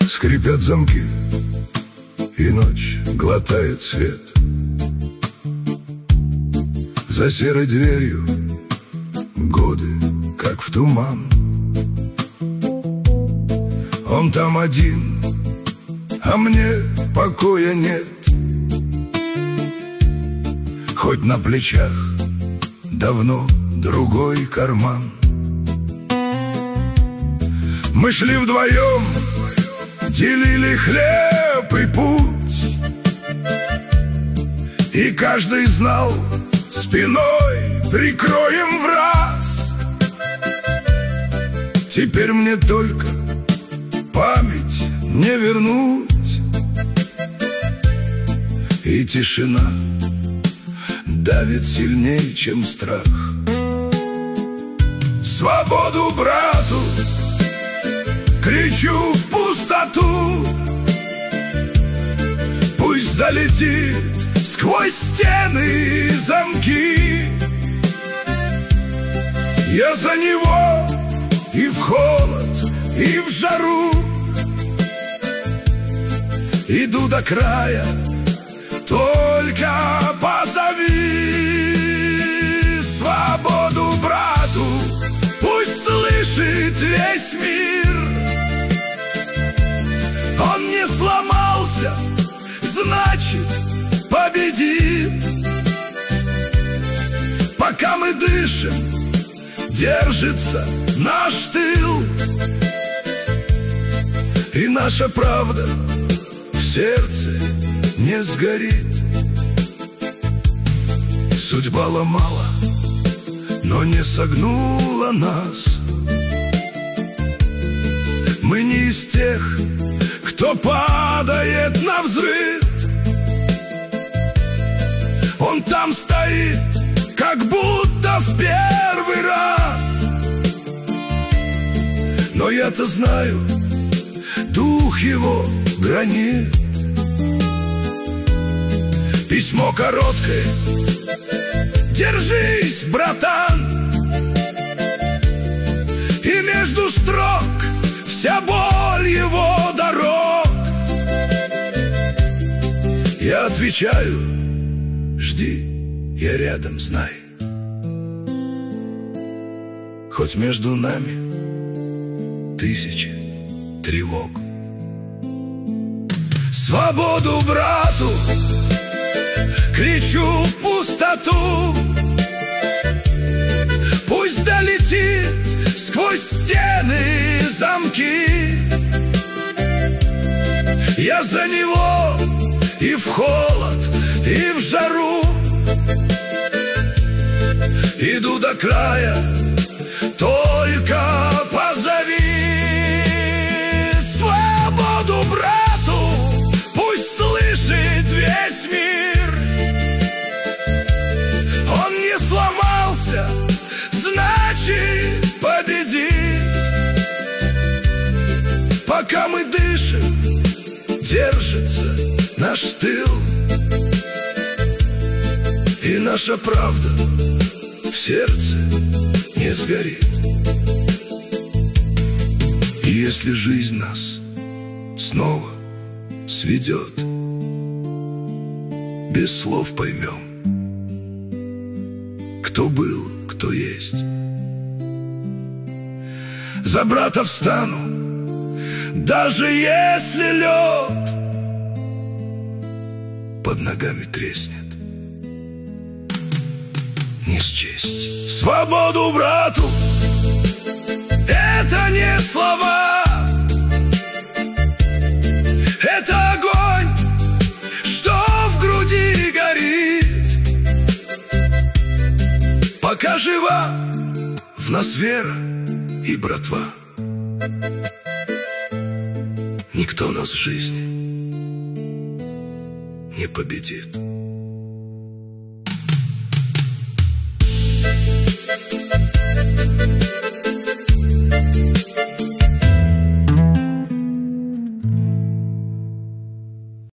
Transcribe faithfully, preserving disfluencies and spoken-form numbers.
Скрипят замки, и ночь глотает свет. За серой дверью годы, как в туман. Он там один, а мне покоя нет. Хоть на плечах давно другой карман. Мы шли вдвоем, делили хлеб и путь, и каждый знал, спиной прикроем в раз. Теперь мне только память не вернуть, и тишина давит сильнее, чем страх. Свободу брату кричу в пустоту, пусть долетит сквозь стены и замки. Я за него и в холод, и в жару. Иду до края, только позови. Свободу брату, пусть слышит весь мир. Он не сломался, значит победит. Пока мы дышим, держится наш тыл, и наша правда в сердце не сгорит. Судьба ломала, но не согнула нас. Мы не из тех, кто падает навзрыд. Он там стоит, как будто в первый раз. Но я-то знаю, дух его гранит. Письмо короткое: держись, братан. И между строк вся боль его дорог. Я отвечаю: жди, я рядом, знай. Хоть между нами тысячи тревог. Свободу брату кричу в пустоту, пусть долетит сквозь стены и замки. Я за него и в холод, и в жару. Иду до края, только позови. Свободу брату, пусть слышит весь мир. Он не сломался, значит победит. Пока мы дышим, держится наш тыл, и наша правда в сердце не сгорит. И если жизнь нас снова сведет, без слов поймем, кто был, кто есть. За брата встану, даже если лед под ногами треснет. Не счесть свободу брату, это не слова, это огонь, что в груди горит. Пока жива в нас вера и братва, никто нас в жизни не победит.